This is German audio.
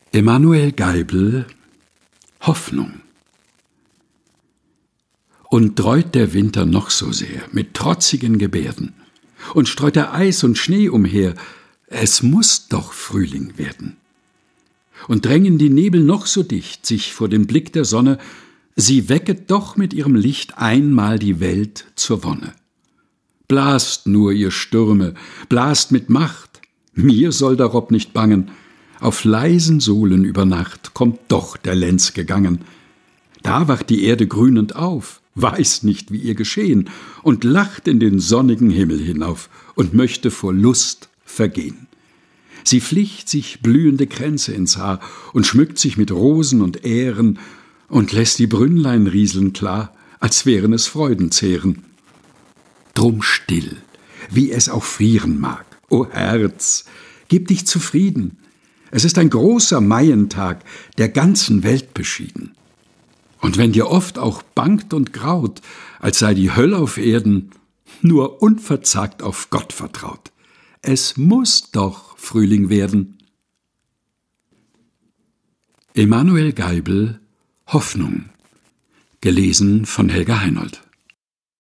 Emanuel Geibel, Hoffnung. Und dräut der Winter noch so sehr mit trotzigen Gebärden und streut er Eis und Schnee umher, es muß doch Frühling werden. Und drängen die Nebel noch so dicht sich vor den Blick der Sonne, sie wecket doch mit ihrem Licht einmal die Welt zur Wonne. Blast nur, ihr Stürme, blast mit Macht, mir soll darob nicht bangen, auf leisen Sohlen über Nacht kommt doch der Lenz gegangen. Da wacht die Erde grünend auf, weiß nicht, wie ihr geschehen, und lacht in den sonnigen Himmel hinauf und möchte vor Lust vergehen. Sie flicht sich blühende Kränze ins Haar und schmückt sich mit Rosen und Ähren und lässt die Brünnlein rieseln klar, als wären es Freudenzähren. Drum still, wie es auch frieren mag, o Herz, gib dich zufrieden. Es ist ein großer Maientag, der ganzen Welt beschieden. Und wenn dir oft auch bangt und graut, als sei die Höll auf Erden, nur unverzagt auf Gott vertraut. Es muß doch Frühling werden. Emanuel Geibel, Hoffnung. Gelesen von Helga Heinold.